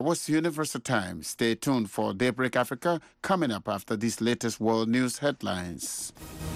What's Universal Time? Stay tuned for Daybreak Africa coming up after these latest world news headlines.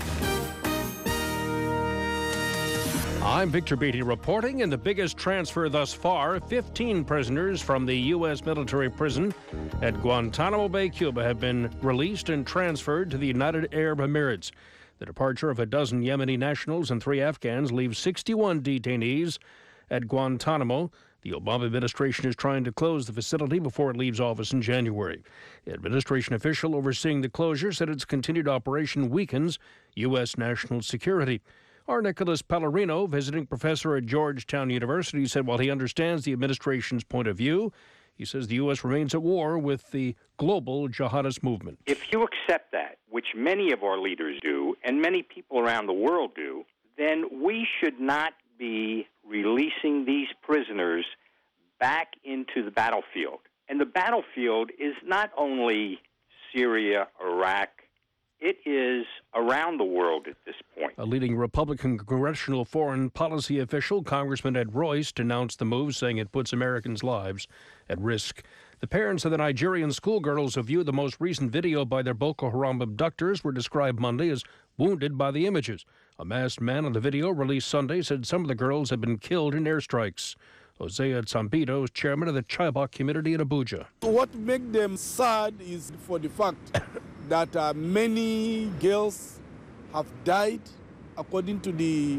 I'm Victor Beatty reporting, and the biggest transfer thus far, 15 prisoners from the U.S. military prison at Guantanamo Bay, Cuba, have been released and transferred to the United Arab Emirates. The departure of a dozen Yemeni nationals and 3 Afghans leaves 61 detainees at Guantanamo. The Obama administration is trying to close the facility before it leaves office in January. The administration official overseeing the closure said its continued operation weakens U.S. national security. Our Nicholas Pellerino, visiting professor at Georgetown University, said while he understands the administration's point of view, he says the U.S. remains at war with the global jihadist movement. If you accept that, which many of our leaders do, and many people around the world do, then we should not be releasing these prisoners back into the battlefield. And the battlefield is not only Syria, Iraq, it is around the world at this point. A leading Republican congressional foreign policy official, Congressman Ed Royce, denounced the move, saying it puts Americans' lives at risk. The parents of the Nigerian schoolgirls who viewed the most recent video by their Boko Haram abductors were described Monday as wounded by the images. A masked man on the video released Sunday said some of the girls had been killed in airstrikes. Hosea Tsambido is chairman of the Chibok community in Abuja. What makes them sad is for the fact that many girls have died, according to the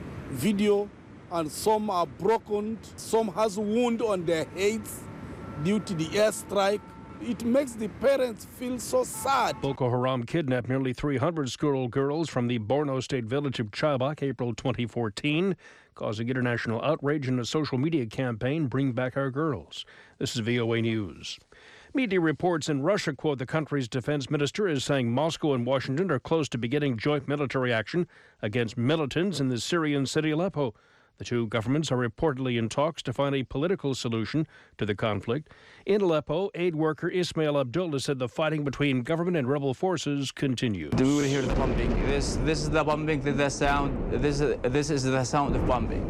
video, and some are broken, some has wound on their heads due to the airstrike. It makes the parents feel so sad. Boko Haram kidnapped nearly 300 schoolgirls from the Borno State village of Chibok, April 2014, causing international outrage in a social media campaign, Bring Back Our Girls. This is VOA News. Media reports in Russia quote the country's defense minister as saying Moscow and Washington are close to beginning joint military action against militants in the Syrian city Aleppo. The two governments are reportedly in talks to find a political solution to the conflict. In Aleppo, aid worker Ismail Abdullah said the fighting between government and rebel forces continues. Do we hear the bombing? This is the bombing, the sound. This is the sound of bombing.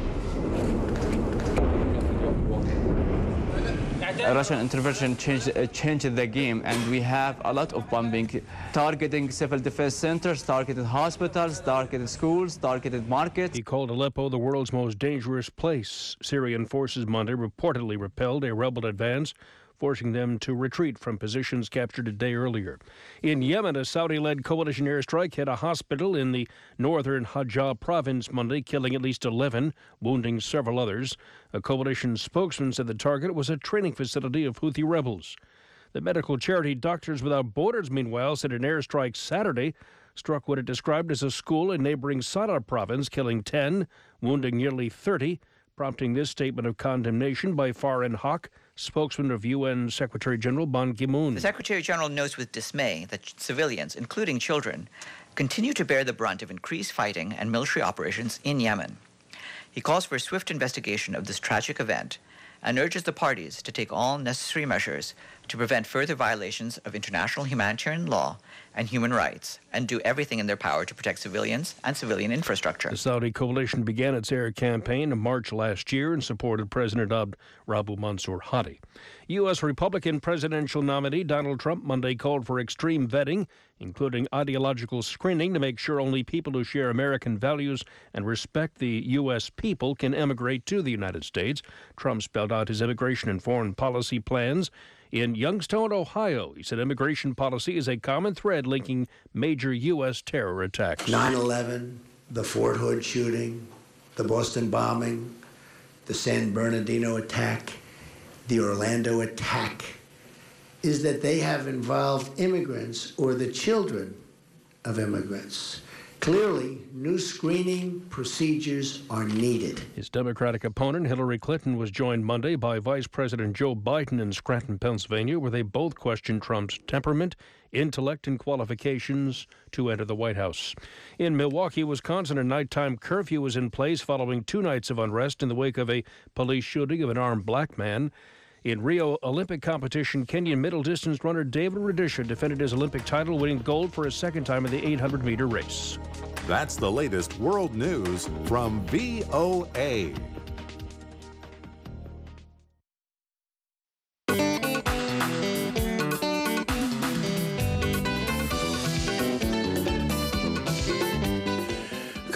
Russian intervention changed the game, and we have a lot of bombing, targeting civil defense centers, targeted hospitals, targeted schools, targeted markets. He called Aleppo the world's most dangerous place. Syrian forces Monday reportedly repelled a rebel advance, forcing them to retreat from positions captured a day earlier. In Yemen, a Saudi-led coalition airstrike hit a hospital in the northern Hajjah province Monday, killing at least 11, wounding several others. A coalition spokesman said the target was a training facility of Houthi rebels. The medical charity Doctors Without Borders, meanwhile, said an airstrike Saturday struck what it described as a school in neighboring Sada province, killing 10, wounding nearly 30, prompting this statement of condemnation by Farhan Haq, spokesman of UN Secretary General Ban Ki-moon. The Secretary General notes with dismay that civilians, including children, continue to bear the brunt of increased fighting and military operations in Yemen. He calls for a swift investigation of this tragic event and urges the parties to take all necessary measures to prevent further violations of international humanitarian law and human rights, and do everything in their power to protect civilians and civilian infrastructure. The Saudi coalition began its air campaign in March last year and supported President Abd Rabbu Mansour Hadi. U.S. Republican presidential nominee Donald Trump Monday called for extreme vetting, including ideological screening, to make sure only people who share American values and respect the U.S. people can emigrate to the United States. Trump spelled out his immigration and foreign policy plans in Youngstown, Ohio. He said immigration policy is a common thread linking major U.S. terror attacks. 9/11, the Fort Hood shooting, the Boston bombing, the San Bernardino attack, the Orlando attack, is that they have involved immigrants or the children of immigrants. Clearly, new screening procedures are needed. His Democratic opponent, Hillary Clinton, was joined Monday by Vice President Joe Biden in Scranton, Pennsylvania, where they both questioned Trump's temperament, intellect, and qualifications to enter the White House. In Milwaukee, Wisconsin, a nighttime curfew was in place following 2 nights of unrest in the wake of a police shooting of an armed black man. In Rio Olympic competition, Kenyan middle distance runner David Rudisha defended his Olympic title, winning gold for a second time in the 800-meter race. That's the latest world news from VOA.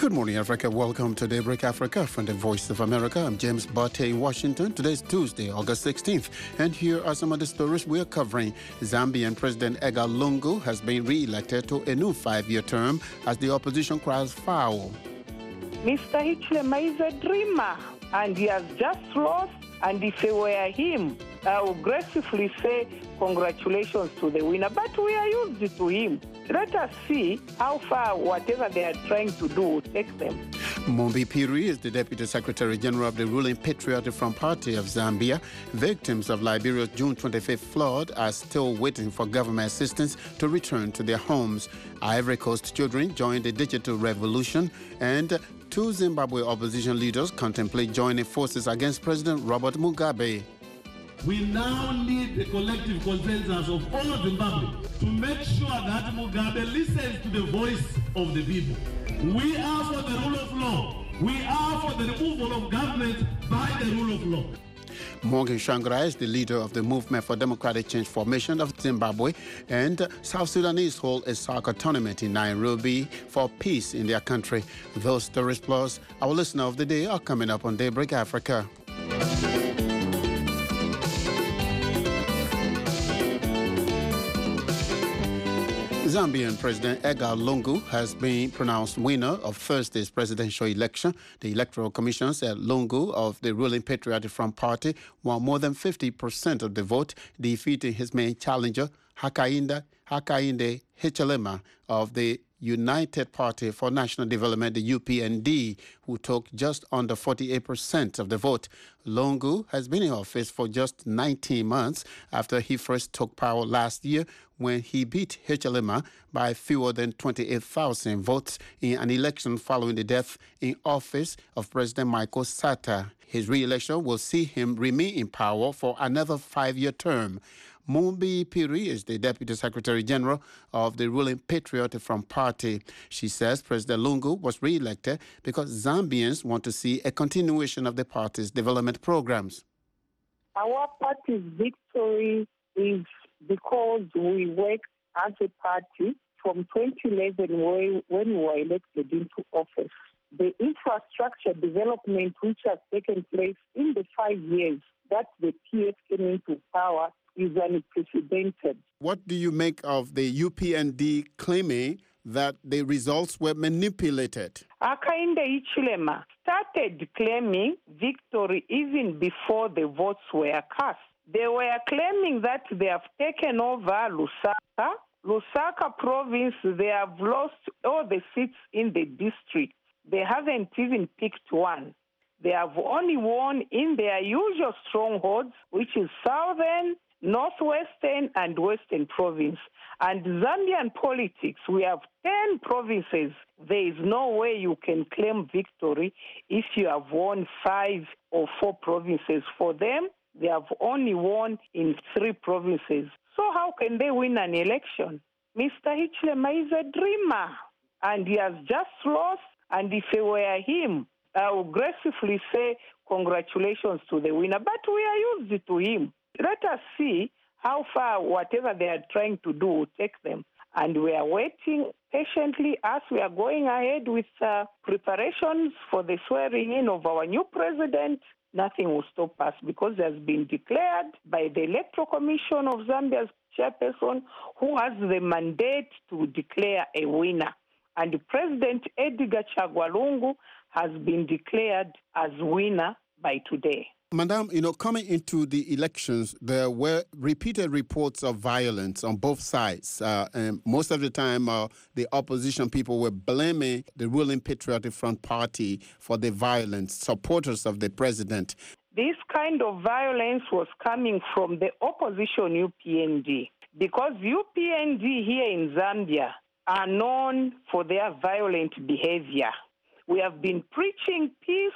Good morning, Africa. Welcome to Daybreak Africa from the Voice of America. I'm James Barte in Washington. Today's Tuesday, August 16th. And here are some of the stories we're covering. Zambian President Edgar Lungu has been re-elected to a new 5-year term as the opposition cries foul. Mr. Hichilema is a dreamer, and he has just lost. And if it were him, I would graciously say congratulations to the winner. But we are used to him. Let us see how far whatever they are trying to do will take them. Mumbi Piri is the Deputy Secretary General of the ruling Patriotic Front Party of Zambia. Victims of Liberia's June 25th flood are still waiting for government assistance to return to their homes. Ivory Coast children joined the digital revolution, and 2 Zimbabwe opposition leaders contemplate joining forces against President Robert Mugabe. We now need the collective consensus of all Zimbabwe to make sure that Mugabe listens to the voice of the people. We are for the rule of law. We are for the removal of government by the rule of law. Morgan Shangra is the leader of the Movement for Democratic Change Formation of Zimbabwe, and South Sudanese hold a soccer tournament in Nairobi for peace in their country. Those stories plus our listener of the day are coming up on Daybreak Africa. Zambian President Edgar Lungu has been pronounced winner of Thursday's presidential election. The Electoral Commission said Lungu of the ruling Patriotic Front Party won more than 50% of the vote, defeating his main challenger, Hakainde Hichilema of the United Party for National Development, the UPND, who took just under 48% of the vote. Lungu has been in office for just 19 months after he first took power last year when he beat Hichilema by fewer than 28,000 votes in an election following the death in office of President Michael Sata. His re-election will see him remain in power for another 5-year term. Mumbi Piri is the Deputy Secretary General of the ruling Patriotic Front Party. She says President Lungu was re-elected because Zambians want to see a continuation of the party's development programs. Our party's victory is because we worked as a party from 2011 when we were elected into office. The infrastructure development which has taken place in the 5 years that the PF came into power is unprecedented. What do you make of the UPND claiming that the results were manipulated? Hakainde Hichilema started claiming victory even before the votes were cast. They were claiming that they have taken over Lusaka province. They have lost all the seats in the district. They haven't even picked one. They have only won in their usual strongholds, which is southern, northwestern, and western province. And Zambian politics, we have 10 provinces. There is no way you can claim victory if you have won 5 or 4 provinces. For them, they have only won in 3 provinces. So how can they win an election? Mr. Hichilema is a dreamer, and he has just lost. And if it were him, I would graciously say congratulations to the winner. But we are used to him. Let us see how far whatever they are trying to do will take them. And we are waiting patiently as we are going ahead with preparations for the swearing in of our new president. Nothing will stop us because it has been declared by the Electoral Commission of Zambia's chairperson, who has the mandate to declare a winner. And President Edgar Chagwa Lungu has been declared as winner by today. Madam, coming into the elections, there were repeated reports of violence on both sides. And most of the time, the opposition people were blaming the ruling Patriotic Front Party for the violence, supporters of the president. This kind of violence was coming from the opposition UPND, because UPND here in Zambia are known for their violent behavior. We have been preaching peace,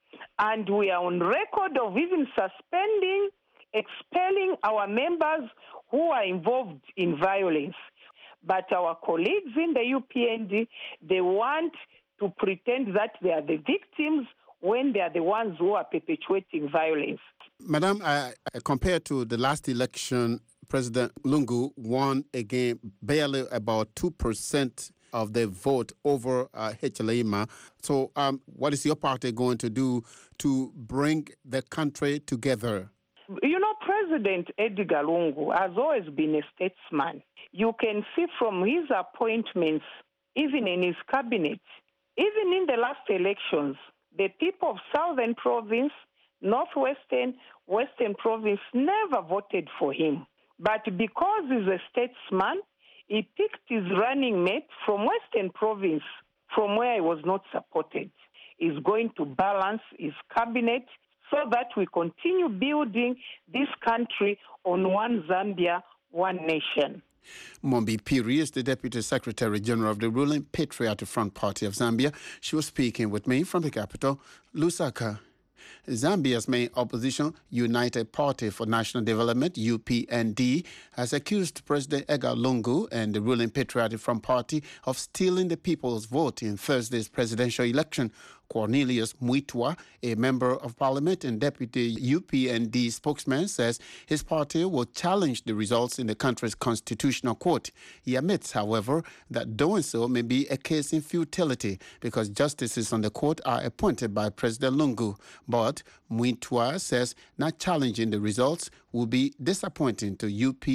and we are on record of even suspending, expelling our members who are involved in violence. But our colleagues in the UPND, they want to pretend that they are the victims when they are the ones who are perpetuating violence. Madam, compared to the last election, President Lungu won again barely about 2% of the vote over Hichilema. So what is your party going to do to bring the country together? You know, President Edgar Lungu has always been a statesman. You can see from his appointments, even in his cabinet, even in the last elections, the people of Southern Province, Northwestern, Western Province never voted for him. But because he's a statesman, he picked his running mate from Western Province, from where he was not supported. He's going to balance his cabinet so that we continue building this country on one Zambia, one nation. Mombi Piri is the Deputy Secretary General of the ruling Patriotic Front Party of Zambia. She was speaking with me from the capital, Lusaka. Zambia's main opposition, United Party for National Development, UPND, has accused President Edgar Lungu and the ruling Patriotic Front Party of stealing the people's vote in Thursday's presidential election. Cornelius Muitwa, a member of parliament and deputy UPND spokesman, says his party will challenge the results in the country's constitutional court. He admits, however, that doing so may be a case in futility because justices on the court are appointed by President Lungu. But Muitwa says not challenging the results will be disappointing to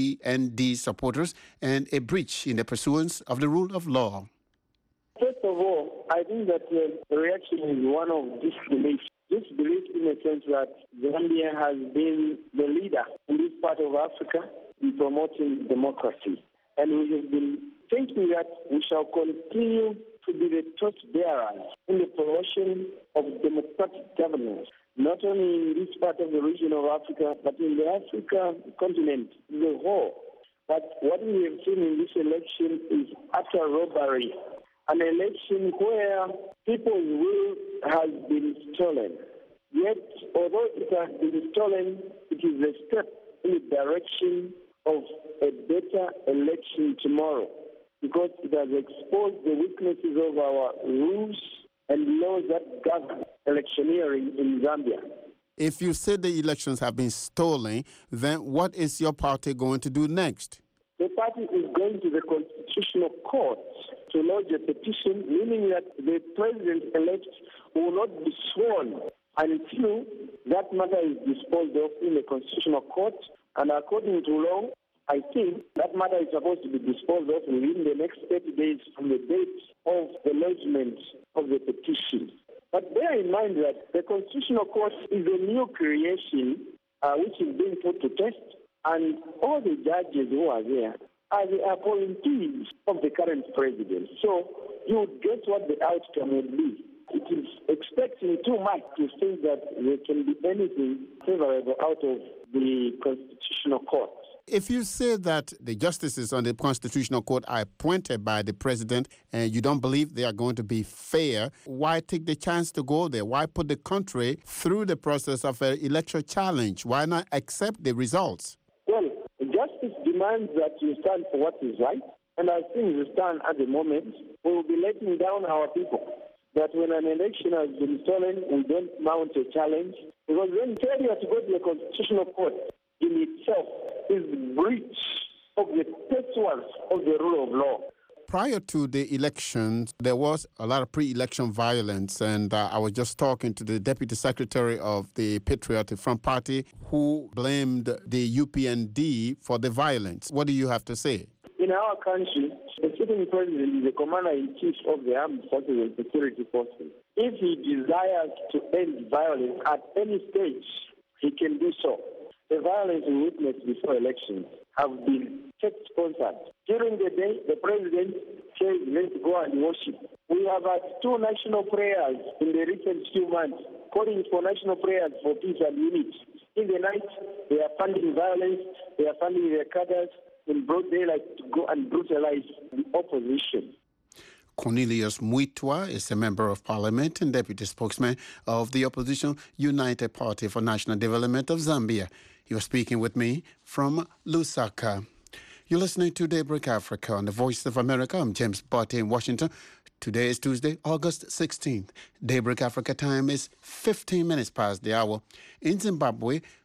UPND supporters and a breach in the pursuance of the rule of law. First of all, I think that the reaction is one of disbelief. Disbelief in the sense that Zambia has been the leader in this part of Africa in promoting democracy. And we have been thinking that we shall continue to be the torchbearers in the promotion of democratic governance, not only in this part of the region of Africa, but in the African continent as a whole. But what we have seen in this election is utter robbery. An election where people's will has been stolen. Yet, although it has been stolen, it is a step in the direction of a better election tomorrow because it has exposed the weaknesses of our rules and laws that govern electioneering in Zambia. If you say the elections have been stolen, then what is your party going to do next? The party is going to the Constitutional Court to lodge a petition, meaning that the president-elect will not be sworn until that matter is disposed of in the Constitutional Court. And according to law, I think that matter is supposed to be disposed of within the next 30 days from the date of the lodgement of the petition. But bear in mind that the Constitutional Court is a new creation which is being put to test, and all the judges who are there are the appointees of the current president. So you would guess what the outcome would be. It is expecting too much to think that there can be anything favorable out of the Constitutional Court. If you say that the justices on the Constitutional Court are appointed by the president and you don't believe they are going to be fair, why take the chance to go there? Why put the country through the process of an electoral challenge? Why not accept the results? Well, justice demands that you stand for what is right, and as things stand at the moment, we will be letting down our people. That when an election has been stolen, we don't mount a challenge, because then failure to go to the Constitutional Court in itself is breach of the pursuance of the rule of law. Prior to the elections, there was a lot of pre-election violence, and I was just talking to the Deputy Secretary of the Patriotic Front Party who blamed the UPND for the violence. What do you have to say? In our country, the sitting president is the commander-in-chief of the armed forces and security forces. If he desires to end violence at any stage, he can do so. The violence we witnessed before elections have been state-sponsored. During the day, the president says, let's go and worship. We have had 2 national prayers in the recent few months, calling for national prayers for peace and unity. In the night, they are funding violence, they are funding their cadres in broad daylight to go and brutalize the opposition. Cornelius Muitwa is a member of parliament and deputy spokesman of the opposition United Party for National Development of Zambia. He was speaking with me from Lusaka. You're listening to Daybreak Africa on the Voice of America. I'm James Barty in Washington. Today is Tuesday, August 16th. Daybreak Africa time is 15 minutes past the hour. In Zimbabwe,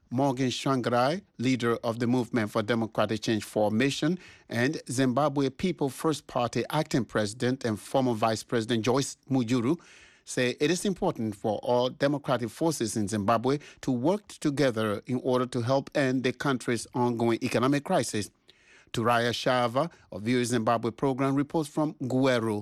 Morgan Tsvangirai, leader of the Movement for Democratic Change Formation, and Zimbabwe People First Party acting president and former Vice President Joyce Mujuru, say it is important for all democratic forces in Zimbabwe to work together in order to help end the country's ongoing economic crisis. Turaya Shava of VOA Zimbabwe program reports from Gweru.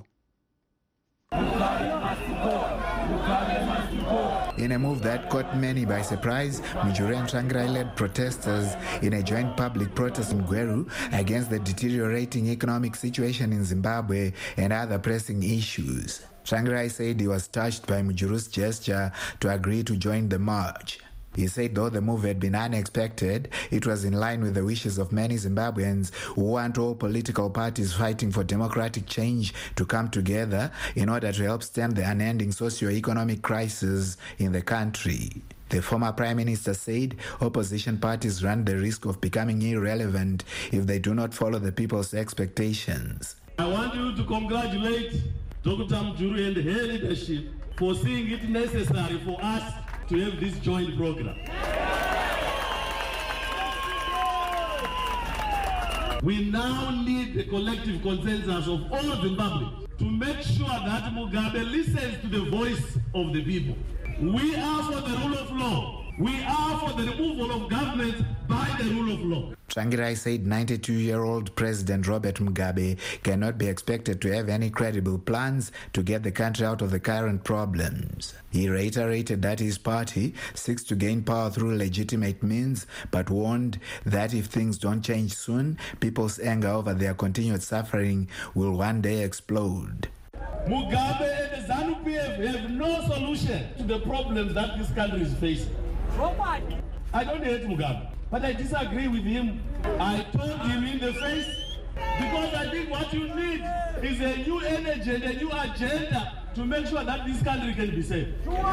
In a move that caught many by surprise, Mujuru and Tsvangirai led protesters in a joint public protest in Gweru against the deteriorating economic situation in Zimbabwe and other pressing issues. Tsvangirai said he was touched by Mujuru's gesture to agree to join the march. He said though the move had been unexpected, it was in line with the wishes of many Zimbabweans who want all political parties fighting for democratic change to come together in order to help stem the unending socio-economic crisis in the country. The former Prime Minister said opposition parties run the risk of becoming irrelevant if they do not follow the people's expectations. I want you to congratulate Dr. Mujuru and her leadership for seeing it necessary for us to have this joint program. We now need the collective consensus of all Zimbabwe to make sure that Mugabe listens to the voice of the people. We are for the rule of law. We are for the removal of government by the rule of law. Tsvangirai said 92-year-old President Robert Mugabe cannot be expected to have any credible plans to get the country out of the current problems. He reiterated that his party seeks to gain power through legitimate means, but warned that if things don't change soon, people's anger over their continued suffering will one day explode. Mugabe and the ZANU-PF have no solution to the problems that this country is facing. I don't hate Mugabe, but I disagree with him. I told him in the face, because I think what you need is a new energy and a new agenda to make sure that this country can be safe.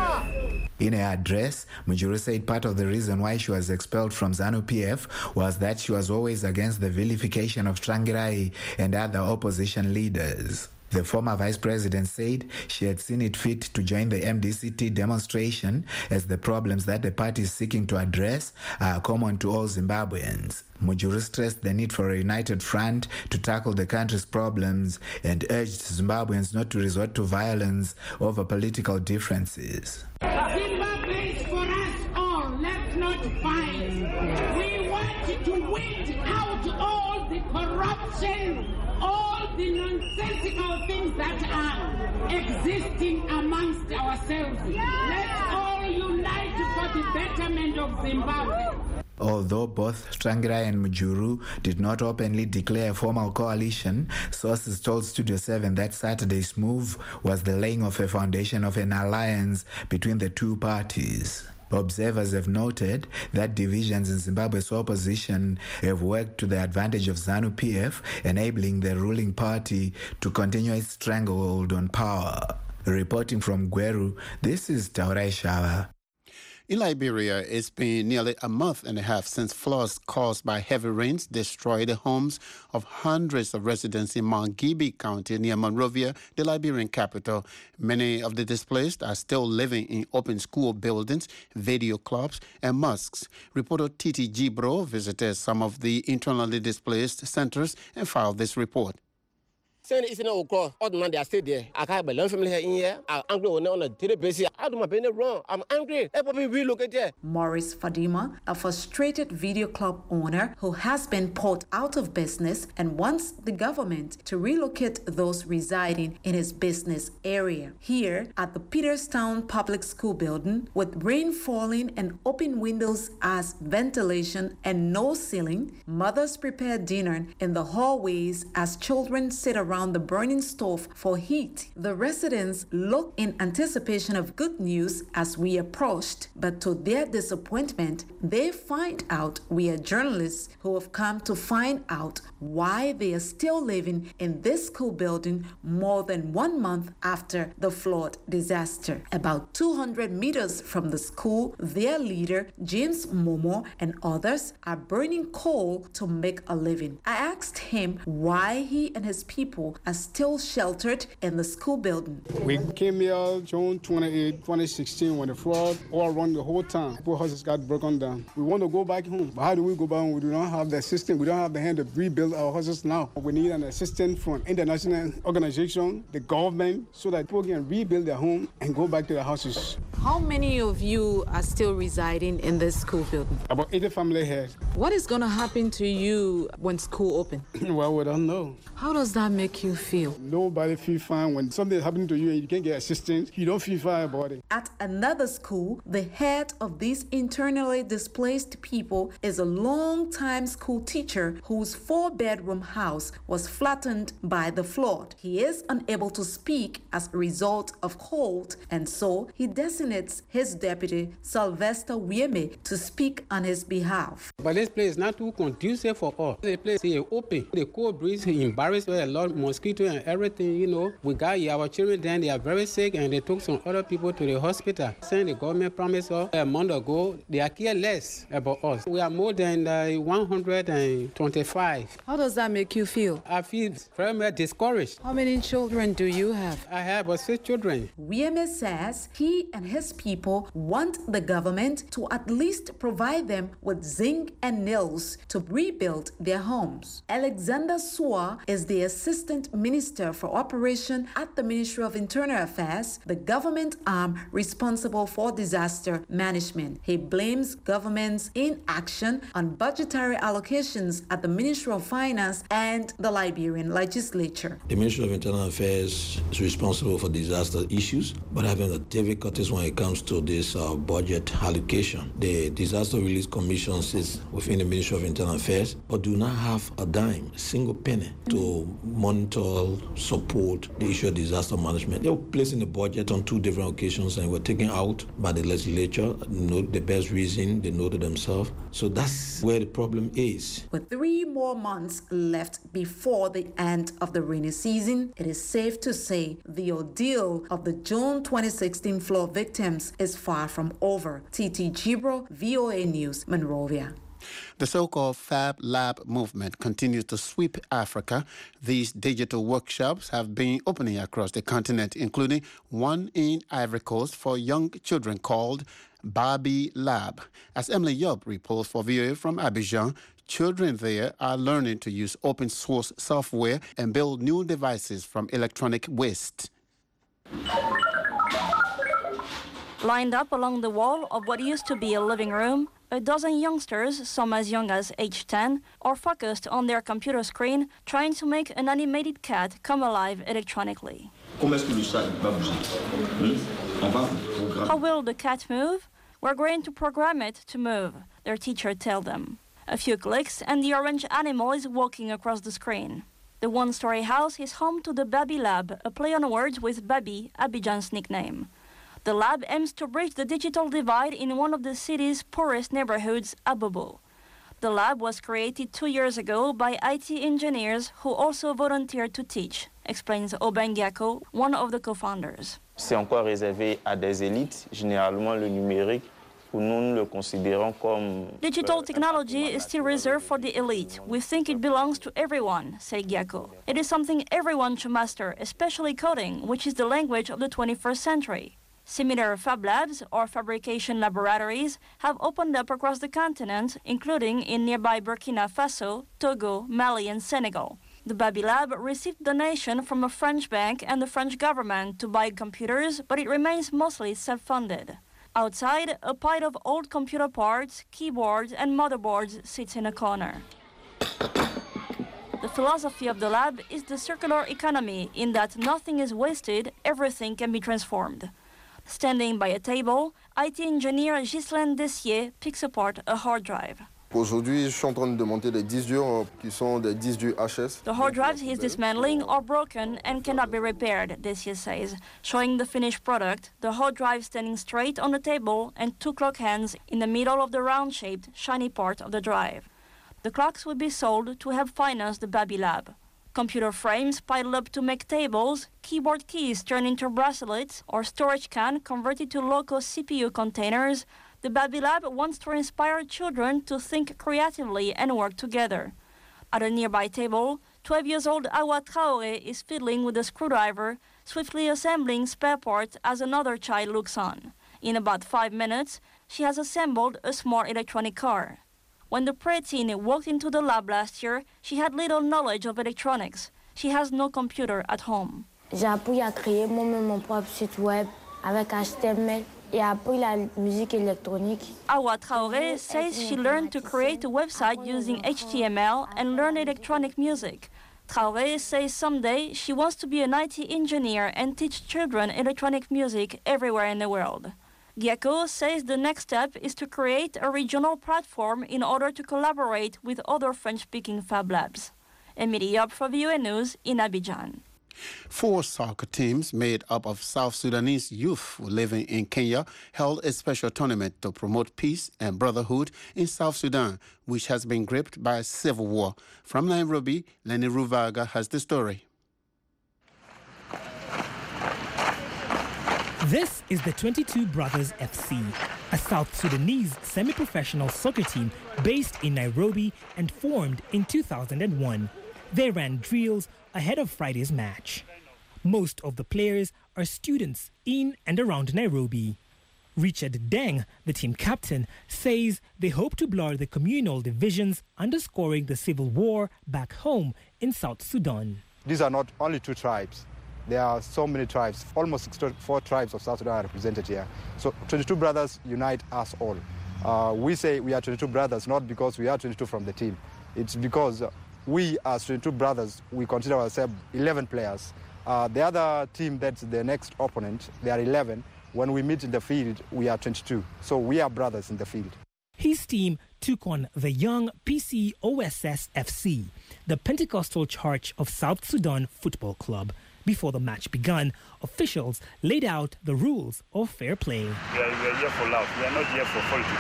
In her address, Mujuru said part of the reason why she was expelled from ZANU-PF was that she was always against the vilification of Tsvangirai and other opposition leaders. The former vice president said she had seen it fit to join the MDCT demonstration as the problems that the party is seeking to address are common to all Zimbabweans. Mujuru stressed the need for a united front to tackle the country's problems and urged Zimbabweans not to resort to violence over political differences. Zimbabwe is for us all. Let's not fight. We want to weed out all the corruption, all the nonsensical things that are existing amongst ourselves. Let's all unite for the betterment of Zimbabwe. Although both Tsvangirai and Mujuru did not openly declare a formal coalition, sources told Studio 7 that Saturday's move was the laying of a foundation of an alliance between the two parties. Observers have noted that divisions in Zimbabwe's opposition have worked to the advantage of ZANU-PF, enabling the ruling party to continue its stranglehold on power. Reporting from Gweru, this is Turaya Shava. In Liberia, it's been nearly a month and a half since floods caused by heavy rains destroyed the homes of hundreds of residents in Mount Gibi County near Monrovia, the Liberian capital. Many of the displaced are still living in open school buildings, video clubs, and mosques. Reporter Titi Gibro visited some of the internally displaced centers and filed this report. Saying it's no call, ordinary I stayed there. I can't believe family in here. I'm angry on a daily basis. I do my business wrong. I'm angry. Everybody relocate there. Maurice Fadima, a frustrated video club owner who has been put out of business and wants the government to relocate those residing in his business area. Here at the Peterstown Public School building, with rain falling and open windows as ventilation and no ceiling, mothers prepare dinner in the hallways as children sit around the burning stove for heat. The residents looked in anticipation of good news as we approached, but to their disappointment, they find out we are journalists who have come to find out why they are still living in this school building more than 1 month after the flood disaster. About 200 meters from the school, their leader, James Momo, and others are burning coal to make a living. I asked him why he and his people people are still sheltered in the school building. We came here June 28, 2016 when the flood all around the whole town. People's houses got broken down. We want to go back home. But how do we go back home? We do not have the system. We don't have the hand to rebuild our houses now. We need an assistance from international organization, the government, so that people can rebuild their home and go back to their houses. How many of you are still residing in this school building? About 80 family here. What is going to happen to you when school opens? Well, we don't know. How does that make you feel? Nobody feel fine. When something is happening to you and you can't get assistance, you don't feel fine about it. At another school, the head of these internally displaced people is a long-time school teacher whose 4-bedroom house was flattened by the flood. He is unable to speak as a result of cold, and so he designates his deputy, Sylvester Wieme, to speak on his behalf. But this place is not too conducive for us. The place is open. The cold breeze embarrassed with a lot of mosquitoes and everything, you know. We got here, our children then, they are very sick, and they took some other people to the hospital. Saying the government promised us a month ago, they are careless about us. We are more than 125. How does that make you feel? I feel very much discouraged. How many children do you have? I have about 6 children. Wieme says he and his people want the government to at least provide them with zinc and nails to rebuild their homes. Alexander Sua is the Assistant Minister for Operation at the Ministry of Internal Affairs, the government arm responsible for disaster management. He blames government's inaction on budgetary allocations at the Ministry of Finance and the Liberian legislature. The Ministry of Internal Affairs is responsible for disaster issues, but having the difficulties when it comes to this budget allocation. The Disaster Relief Commission sits within the Ministry of Internal Affairs, but do not have a dime, a single penny to monitor, support the issue of disaster management. They were placed in the budget on 2 different occasions and were taken out by the legislature. Know the best reason, they know to themselves. So that's where the problem is. With 3 more months left before the end of the rainy season, it is safe to say the ordeal of the June 2016 flood victims is far from over. TT Gibro, VOA News, Monrovia. The so-called Fab Lab movement continues to sweep Africa. These digital workshops have been opening across the continent, including one in Ivory Coast for young children called Barbie Lab. As Emily Yob reports for VOA from Abidjan, children there are learning to use open-source software and build new devices from electronic waste. Lined up along the wall of what used to be a living room, a dozen youngsters, some as young as age 10, are focused on their computer screen trying to make an animated cat come alive electronically. How will the cat move? We're going to program it to move, their teacher tells them. A few clicks and the orange animal is walking across the screen. The one-story house is home to the Babi Lab, a play on words with Babi, Abidjan's nickname. The lab aims to bridge the digital divide in one of the city's poorest neighborhoods, Abobo. The lab was created 2 years ago by IT engineers who also volunteered to teach, explains Aubin Giaco, one of the co-founders. C'est encore réservé à des élites, généralement le numérique. Digital technology is still reserved for the elite. We think it belongs to everyone, said Giaco. It is something everyone should master, especially coding, which is the language of the 21st century. Similar Fab Labs, or fabrication laboratories, have opened up across the continent, including in nearby Burkina Faso, Togo, Mali, and Senegal. The Babi Lab received donation from a French bank and the French government to buy computers, but it remains mostly self-funded. Outside, a pile of old computer parts, keyboards, and motherboards sits in a corner. The philosophy of the lab is the circular economy, in that nothing is wasted, everything can be transformed. Standing by a table, IT engineer Ghislaine Dessier picks apart a hard drive. Aujourd'hui, je suis en train de démonter des disques durs qui sont des disques durs HS. The hard drives he's dismantling are broken and cannot be repaired, Dessier says, showing the finished product, the hard drive standing straight on the table and 2 clock hands in the middle of the round-shaped, shiny part of the drive. The clocks will be sold to help finance the Babi Lab. Computer frames piled up to make tables, keyboard keys turned into bracelets, or storage can converted to local CPU containers. The Babi Lab wants to inspire children to think creatively and work together. At a nearby table, 12-year-old Awa Traoré is fiddling with a screwdriver, swiftly assembling spare parts as another child looks on. In about 5 minutes, she has assembled a small electronic car. When the preteen walked into the lab last year, she had little knowledge of electronics. She has no computer at home. J'ai appris à créer moi-même mon propre site web avec HTML et appris la musique électronique. Awa Traoré says she learned to create a website using HTML and learn electronic music. Traoré says someday she wants to be an IT engineer and teach children electronic music everywhere in the world. Giaco says the next step is to create a regional platform in order to collaborate with other French-speaking Fab Labs. Emilie Yob for VOA News in Abidjan. 4 soccer teams made up of South Sudanese youth living in Kenya held a special tournament to promote peace and brotherhood in South Sudan, which has been gripped by a civil war. From Nairobi, Lenny Ruvaga has the story. This is the 22 Brothers FC, a South Sudanese semi-professional soccer team based in Nairobi and formed in 2001. They ran drills ahead of Friday's match. Most of the players are students in and around Nairobi. Richard Deng, the team captain, says they hope to blur the communal divisions underscoring the civil war back home in South Sudan. These are not only 2 tribes. There are so many tribes. Almost 64 tribes of South Sudan are represented here. So 22 brothers unite us all. We say we are 22 brothers not because we are 22 from the team. It's because we as 22 brothers, we consider ourselves 11 players. The other team, that's the next opponent, they are 11. When we meet in the field, we are 22. So we are brothers in the field. His team took on the young PCOSS FC, the Pentecostal Church of South Sudan Football Club. Before the match began, officials laid out the rules of fair play. We are here for love. We are not here for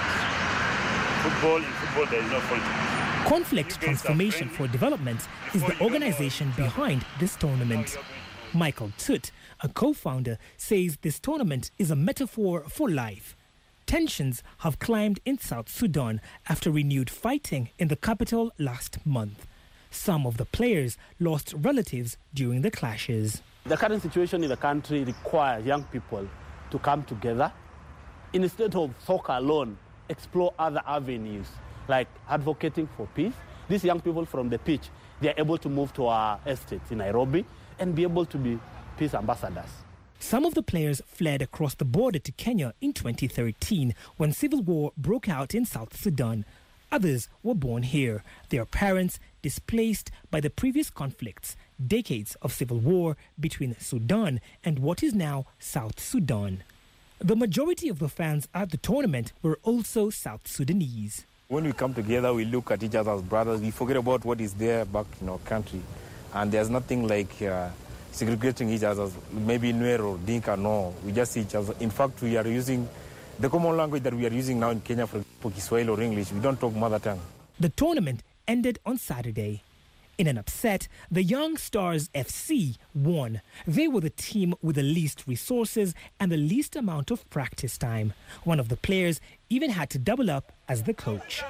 politics. In football, there is no politics. Conflict Transformation for Development is the organization behind this tournament. Michael Tut, a co-founder, says this tournament is a metaphor for life. Tensions have climbed in South Sudan after renewed fighting in the capital last month. Some of the players lost relatives during the clashes. The current situation in the country requires young people to come together. Instead of soccer alone, explore other avenues like advocating for peace. These young people from the pitch, they are able to move to our estates in Nairobi and be able to be peace ambassadors. Some of the players fled across the border to Kenya in 2013 when civil war broke out in South Sudan. Others were born here, their parents displaced by the previous conflicts, decades of civil war between Sudan and what is now South Sudan. The majority of the fans at the tournament were also South Sudanese. When we come together, we look at each other as brothers. We forget about what is there back in our country. And there's nothing like segregating each other, maybe Nuer or Dinka, no. We just see each other. In fact, we are using the common language that we are using now in Kenya, for example, Kiswahili or English. We don't talk mother tongue. The tournament ended on Saturday. In an upset, the Young Stars FC won. They were the team with the least resources and the least amount of practice time. One of the players even had to double up as the coach.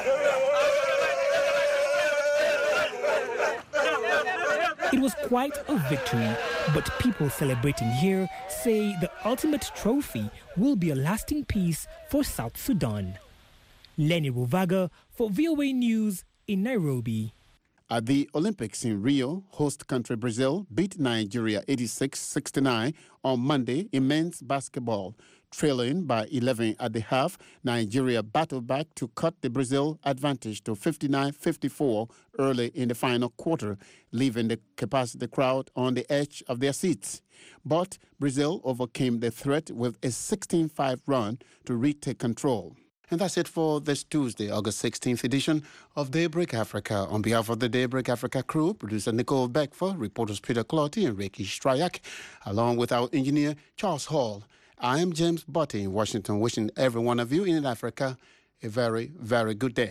It was quite a victory, but people celebrating here say the ultimate trophy will be a lasting piece for South Sudan. Lenny Ruvaga for VOA News in Nairobi. At the Olympics in Rio, host country Brazil beat Nigeria 86-69 on Monday in men's basketball. Trailing by 11 at the half, Nigeria battled back to cut the Brazil advantage to 59-54 early in the final quarter, leaving the capacity crowd on the edge of their seats. But Brazil overcame the threat with a 16-5 run to retake control. And that's it for this Tuesday, August 16th edition of Daybreak Africa. On behalf of the Daybreak Africa crew, producer Nicole Beckford, reporters Peter Clotty and Ricky Stryak, along with our engineer Charles Hall, I am James Butty in Washington, wishing every one of you in Africa a very, very good day.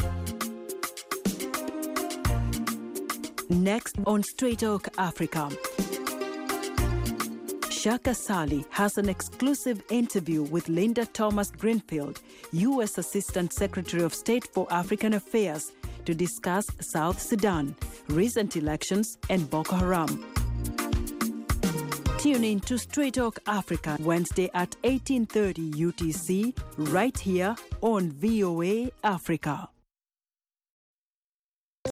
Next on Straight Talk Africa, Shaka Sali has an exclusive interview with Linda Thomas Greenfield, U.S. Assistant Secretary of State for African Affairs, to discuss South Sudan, recent elections, and Boko Haram. Tune in to Straight Talk Africa Wednesday at 18:30 UTC, right here on VOA Africa.